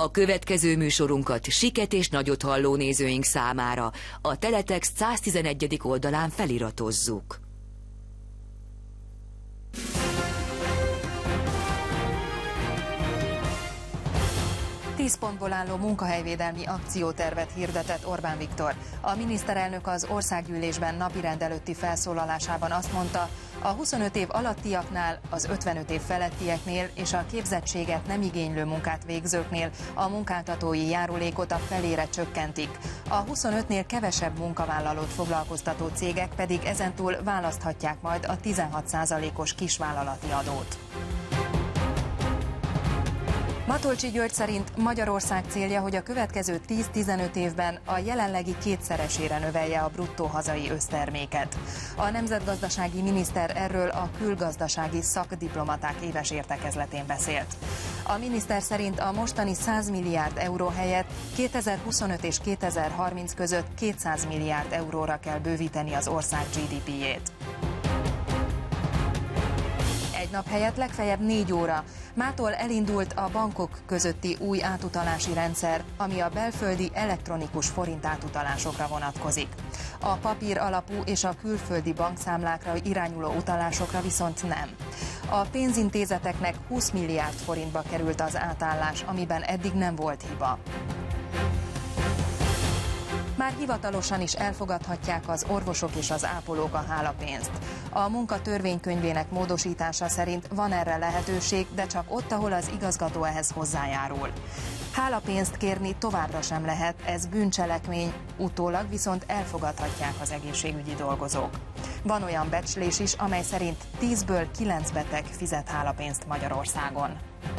A következő műsorunkat siket és nagyot halló nézőink számára a Teletext 111. oldalán feliratozzuk. 10 pontból álló munkahelyvédelmi akciótervet hirdetett Orbán Viktor. A miniszterelnök az országgyűlésben napirend előtti felszólalásában azt mondta, a 25 év alattiaknál, az 55 év felettieknél és a képzettséget nem igénylő munkát végzőknél a munkáltatói járulékot a felére csökkentik. A 25-nél kevesebb munkavállalót foglalkoztató cégek pedig ezentúl választhatják majd a 16%-os kisvállalati adót. Matolcsy György szerint Magyarország célja, hogy a következő 10-15 évben a jelenlegi kétszeresére növelje a bruttó hazai összterméket. A nemzetgazdasági miniszter erről a külgazdasági szakdiplomaták éves értekezletén beszélt. A miniszter szerint a mostani 100 milliárd euró helyett 2025 és 2030 között 200 milliárd euróra kell bővíteni az ország GDP-jét. Egy nap helyett legfeljebb 4 óra. Mától elindult a bankok közötti új átutalási rendszer, ami a belföldi elektronikus forint átutalásokra vonatkozik. A papír alapú és a külföldi bankszámlákra irányuló utalásokra viszont nem. A pénzintézeteknek 20 milliárd forintba került az átállás, amiben eddig nem volt hiba. Már hivatalosan is elfogadhatják az orvosok és az ápolók a hálapénzt. A munka törvénykönyvének módosítása szerint van erre lehetőség, de csak ott, ahol az igazgató ehhez hozzájárul. Hálapénzt kérni továbbra sem lehet, ez bűncselekmény, utólag viszont elfogadhatják az egészségügyi dolgozók. Van olyan becslés is, amely szerint 10-ből 9 beteg fizet hálapénzt Magyarországon.